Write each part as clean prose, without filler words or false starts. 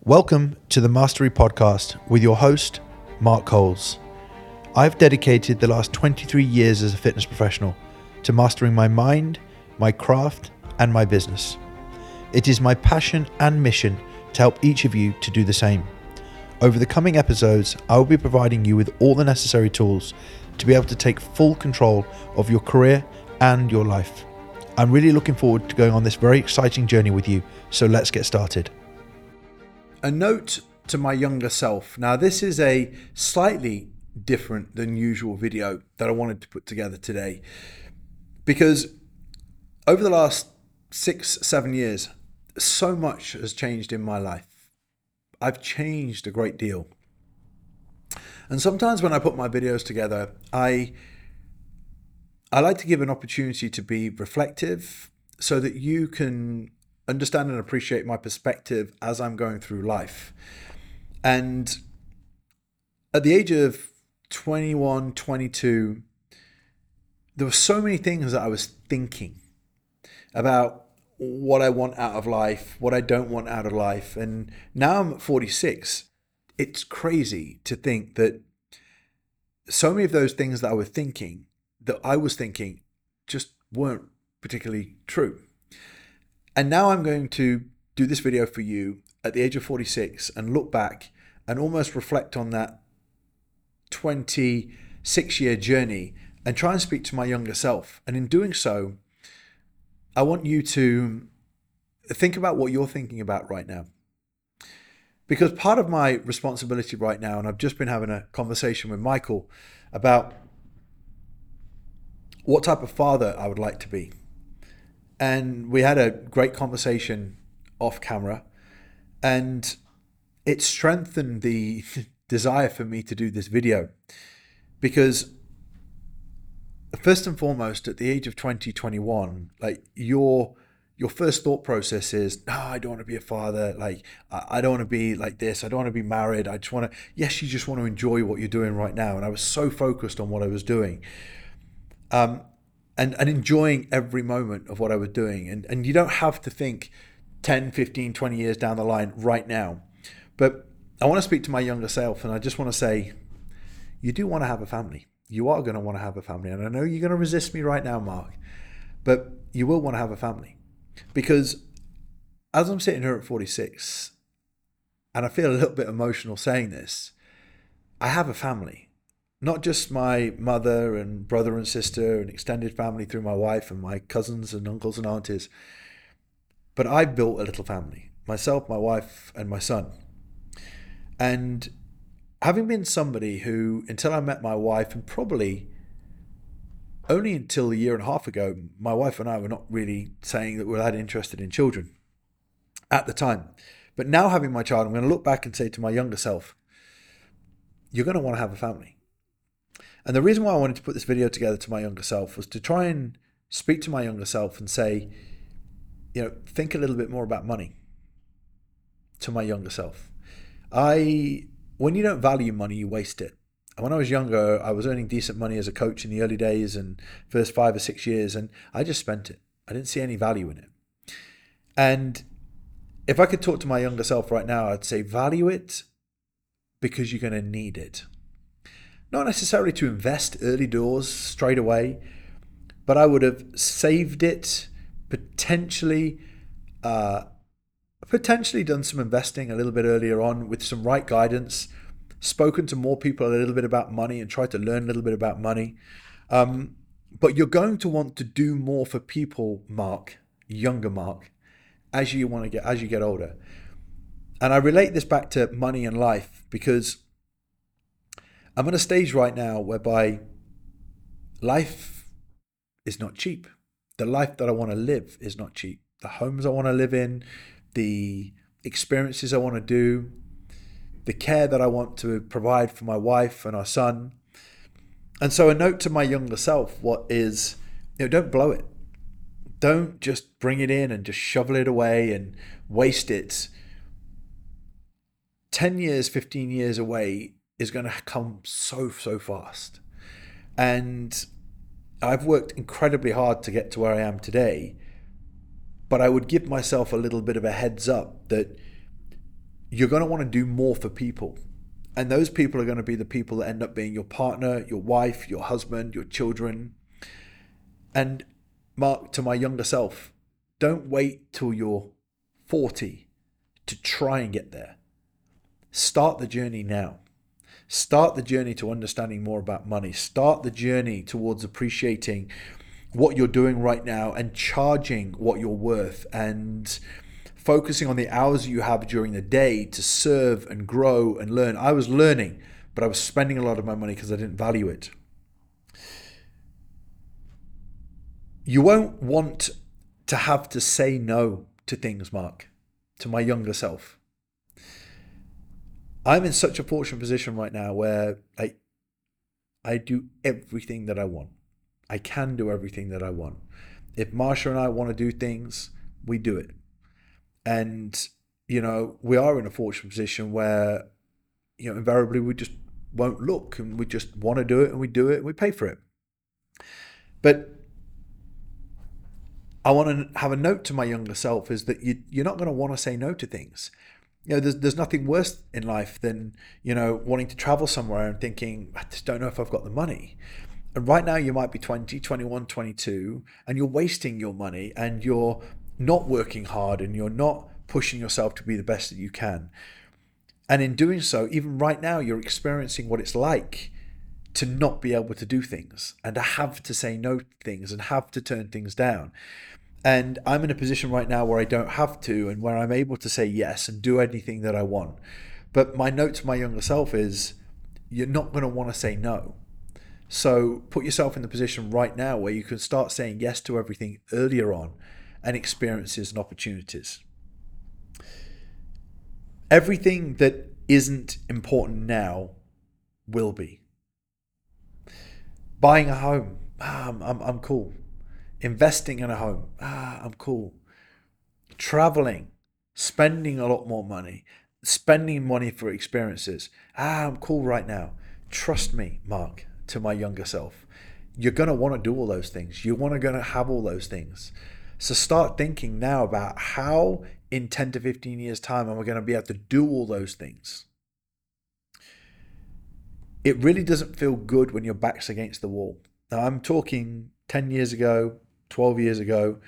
Welcome to the Mastery Podcast with your host, Mark Coles. I've dedicated the last 23 years as a fitness professional to mastering my mind, my craft, and my business. It is my passion and mission to help each of you to do the same. Over the coming episodes, I will be providing you with all the necessary tools to be able to take full control of your career and your life. I'm really looking forward to going on this very exciting journey with you, so let's get started. A note to my younger self. Now, this is a slightly different than usual video that I wanted to put together today because over the last 6-7 years, so much has changed in my life. I've changed a great deal. And sometimes when I put my videos together, I like to give an opportunity to be reflective so that you can understand and appreciate my perspective as I'm going through life. And at the age of 21, 22, there were so many things that I was thinking about what I want out of life, what I don't want out of life. And now I'm at 46. It's crazy to think that so many of those things that I was thinking just weren't particularly true. And now I'm going to do this video for you at the age of 46 and look back and almost reflect on that 26-year journey and try and speak to my younger self. And in doing so, I want you to think about what you're thinking about right now. Because part of my responsibility right now, and I've just been having a conversation with Michael about what type of father I would like to be. And we had a great conversation off camera, and it strengthened the desire for me to do this video. Because first and foremost, at the age of 20, 21, like your first thought process is, no, I don't want to be a father. Like, I don't want to be like this. I don't want to be married. I just want to, yes, you just want to enjoy what you're doing right now. And I was so focused on what I was doing. And enjoying every moment of what I was doing. And you don't have to think 10, 15, 20 years down the line right now. But I want to speak to my younger self, and I just want to say, you do want to have a family. You are going to want to have a family. And I know you're going to resist me right now, Mark, but you will want to have a family. Because as I'm sitting here at 46, and I feel a little bit emotional saying this, I have a family. Not just my mother and brother and sister and extended family through my wife and my cousins and uncles and aunties, but I built a little family, myself, my wife, and my son. And having been somebody who, until I met my wife, and probably only until a year and a half ago, my wife and I were not really saying that we were that interested in children at the time. But now having my child, I'm going to look back and say to my younger self, you're going to want to have a family. And the reason why I wanted to put this video together to my younger self was to try and speak to my younger self and say, think a little bit more about money to my younger self. When you don't value money, you waste it. And when I was younger, I was earning decent money as a coach in the early days and first 5 or 6 years, and I just spent it. I didn't see any value in it. And if I could talk to my younger self right now, I'd say value it because you're going to need it. Not necessarily to invest early doors straight away, but I would have saved it, potentially done some investing a little bit earlier on with some right guidance, spoken to more people a little bit about money and tried to learn a little bit about money. But you're going to want to do more for people, Mark, younger Mark, as you get older. And I relate this back to money and life because I'm at a stage right now whereby life is not cheap. The life that I want to live is not cheap. The homes I want to live in, the experiences I want to do, the care that I want to provide for my wife and our son. And so a note to my younger self, don't blow it. Don't just bring it in and just shovel it away and waste it. 10 years, 15 years away is going to come so fast. And I've worked incredibly hard to get to where I am today, but I would give myself a little bit of a heads up that you're going to want to do more for people. And those people are going to be the people that end up being your partner, your wife, your husband, your children. And Mark, to my younger self, don't wait till you're 40 to try and get there. Start the journey now. Start the journey to understanding more about money. Start the journey towards appreciating what you're doing right now and charging what you're worth, and focusing on the hours you have during the day to serve and grow and learn. I was learning, but I was spending a lot of my money because I didn't value it. You won't want to have to say no to things, Mark, to my younger self. I'm in such a fortunate position right now where I do everything that I want. I can do everything that I want. If Marsha and I want to do things, we do it. And, we are in a fortunate position where, invariably we just won't look, and we just want to do it, and we do it, and we pay for it. But I want to have a note to my younger self is that you're not going to want to say no to things. There's nothing worse in life than, wanting to travel somewhere and thinking, I just don't know if I've got the money. And right now you might be 20, 21, 22, and you're wasting your money, and you're not working hard, and you're not pushing yourself to be the best that you can. And in doing so, even right now, you're experiencing what it's like to not be able to do things, and to have to say no to things, and have to turn things down. And I'm in a position right now where I don't have to, and where I'm able to say yes and do anything that I want. But my note to my younger self is, you're not going to want to say no. So put yourself in the position right now where you can start saying yes to everything earlier on, and experiences and opportunities. Everything that isn't important now will be. Buying a home, I'm cool. Investing in a home, I'm cool. Traveling, spending a lot more money, spending money for experiences, I'm cool right now. Trust me, Mark, to my younger self, you're going to want to do all those things. You're going to have all those things. So start thinking now about how in 10 to 15 years time am I going to be able to do all those things. It really doesn't feel good when your back's against the wall. Now I'm talking 10 years ago, 12 years ago.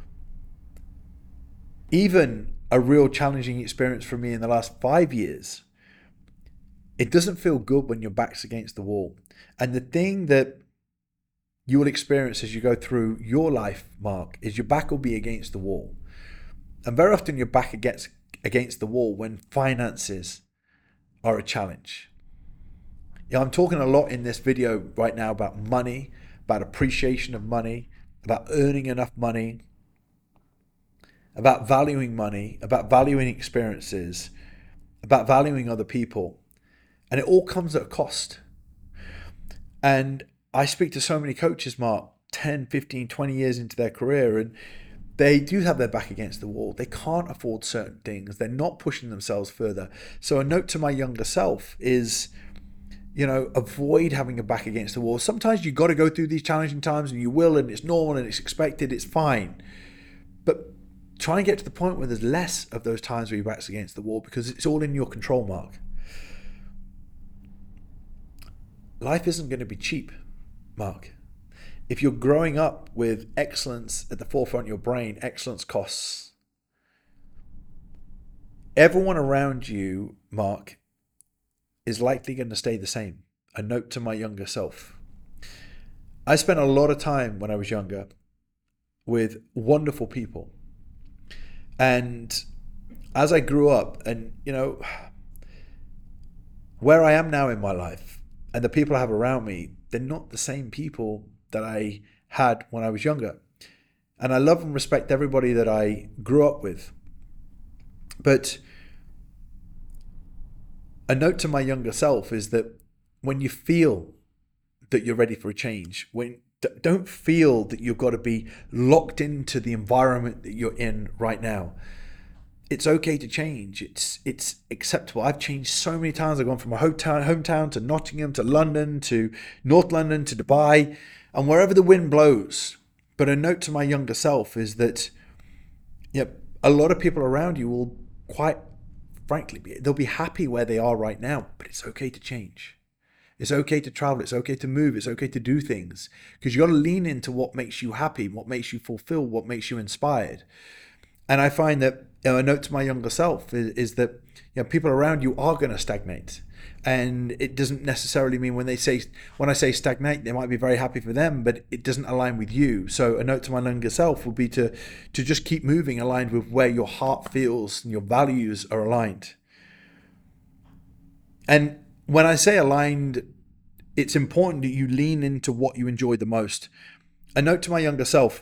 Even a real challenging experience for me in the last 5 years. It doesn't feel good when your back's against the wall. And the thing that you will experience as you go through your life, Mark, is your back will be against the wall. And very often your back against the wall when finances are a challenge. I'm talking a lot in this video right now about money, about appreciation of money, about earning enough money, about valuing money, about valuing experiences, about valuing other people. And it all comes at a cost. And I speak to so many coaches, Mark, 10, 15, 20 years into their career, and they do have their back against the wall. They can't afford certain things. They're not pushing themselves further. So a note to my younger self is, avoid having your back against the wall. Sometimes you've got to go through these challenging times, and you will, and it's normal, and it's expected, it's fine. But try and get to the point where there's less of those times where your back's against the wall, because it's all in your control, Mark. Life isn't going to be cheap, Mark. If you're growing up with excellence at the forefront of your brain, excellence costs. Everyone around you, Mark, is likely going to stay the same. A note to my younger self. I spent a lot of time when I was younger with wonderful people. And as I grew up, and where I am now in my life, and the people I have around me, they're not the same people that I had when I was younger. And I love and respect everybody that I grew up with. But a note to my younger self is that when you feel that you're ready for a change, don't feel that you've got to be locked into the environment that you're in right now. It's okay to change. It's acceptable. I've changed so many times. I've gone from my hometown to Nottingham to London to North London to Dubai and wherever the wind blows. But a note to my younger self is that a lot of people around you will quite frankly, they'll be happy where they are right now, but it's okay to change. It's okay to travel. It's okay to move. It's okay to do things, because you got to lean into what makes you happy, what makes you fulfilled, what makes you inspired. And I find that, a note to my younger self is that, people around you are going to stagnate. And it doesn't necessarily mean when I say stagnate, they might be very happy for them, but it doesn't align with you. So a note to my younger self would be to just keep moving aligned with where your heart feels and your values are aligned. And when I say aligned, it's important that you lean into what you enjoy the most. A note to my younger self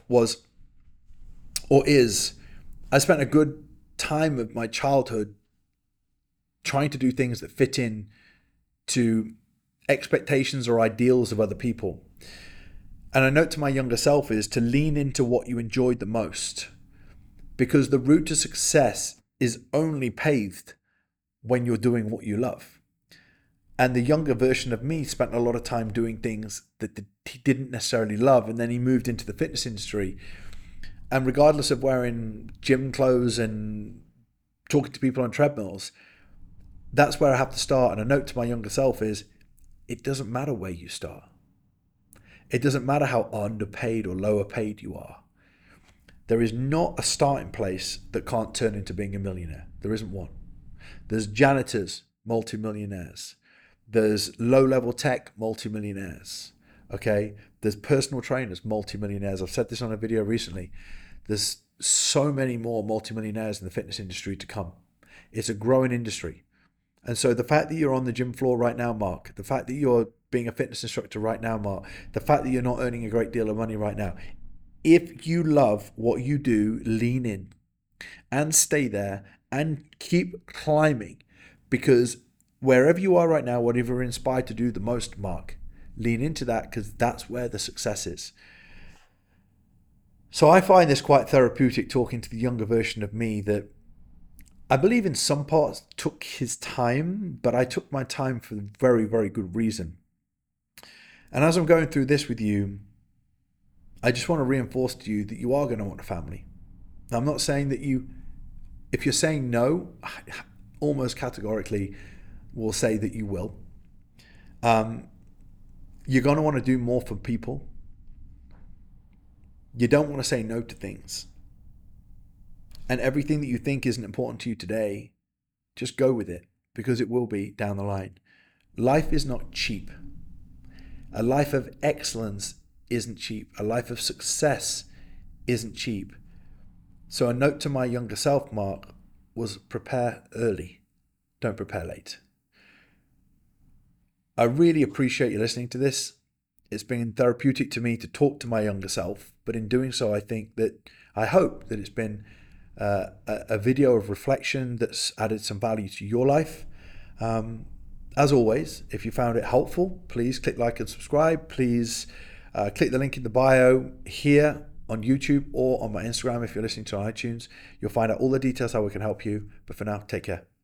is, I spent a good time of my childhood trying to do things that fit in to expectations or ideals of other people. And a note to my younger self is to lean into what you enjoyed the most, because the route to success is only paved when you're doing what you love. And the younger version of me spent a lot of time doing things that he didn't necessarily love, and then he moved into the fitness industry. And regardless of wearing gym clothes and talking to people on treadmills, that's where I have to start. And a note to my younger self is, it doesn't matter where you start. It doesn't matter how underpaid or lower paid you are. There is not a starting place that can't turn into being a millionaire. There isn't one. There's janitors, multimillionaires. There's low-level tech, multimillionaires. Okay? There's personal trainers, multimillionaires. I've said this on a video recently. There's so many more multimillionaires in the fitness industry to come. It's a growing industry. And so the fact that you're on the gym floor right now, Mark, the fact that you're being a fitness instructor right now, Mark, the fact that you're not earning a great deal of money right now, if you love what you do, lean in and stay there and keep climbing, because wherever you are right now, whatever you're inspired to do the most, Mark, lean into that, because that's where the success is. So I find this quite therapeutic, talking to the younger version of me that I believe in some parts took his time, but I took my time for a very, very good reason. And as I'm going through this with you, I just want to reinforce to you that you are going to want a family. Now, I'm not saying that if you're saying no, I almost categorically will say that you will. You're going to want to do more for people. You don't want to say no to things. And everything that you think isn't important to you today, just go with it, because it will be down the line. Life is not cheap. A life of excellence isn't cheap. A life of success isn't cheap. So a note to my younger self, Mark, was prepare early. Don't prepare late. I really appreciate you listening to this. It's been therapeutic to me to talk to my younger self, but in doing so, I hope that it's been a video of reflection that's added some value to your life. As always, if you found it helpful, please click like and subscribe. Please click the link in the bio here on YouTube or on my Instagram if you're listening to iTunes. You'll find out all the details how we can help you. But for now, take care.